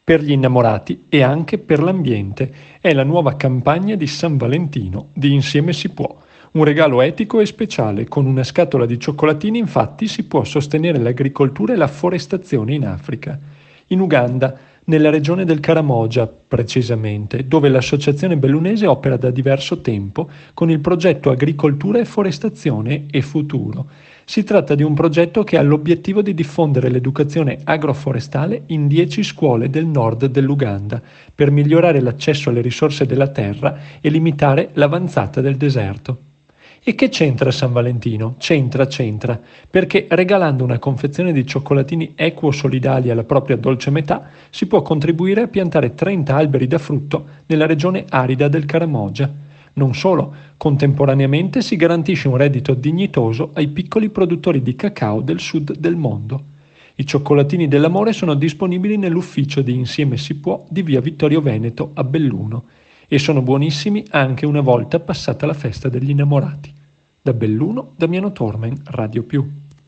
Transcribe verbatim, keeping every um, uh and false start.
per gli innamorati e anche per l'ambiente. È la nuova campagna di San Valentino di Insieme si può. Un regalo etico e speciale. Con una scatola di cioccolatini, infatti, si può sostenere l'agricoltura e la forestazione in Africa. In Uganda, nella regione del Karamoja precisamente, dove l'associazione bellunese opera da diverso tempo con il progetto Agricoltura e Forestazione e Futuro. Si tratta di un progetto che ha l'obiettivo di diffondere l'educazione agroforestale in dieci scuole del nord dell'Uganda per migliorare l'accesso alle risorse della terra e limitare l'avanzata del deserto. E che c'entra San Valentino? C'entra, c'entra, perché regalando una confezione di cioccolatini equo-solidali alla propria dolce metà si può contribuire a piantare trenta alberi da frutto nella regione arida del Karamoja. Non solo, contemporaneamente si garantisce un reddito dignitoso ai piccoli produttori di cacao del sud del mondo. I cioccolatini dell'amore sono disponibili nell'ufficio di Insieme si può di via Vittorio Veneto a Belluno e sono buonissimi anche una volta passata la festa degli innamorati. Da Belluno, Damiano Tormen, Radio Più.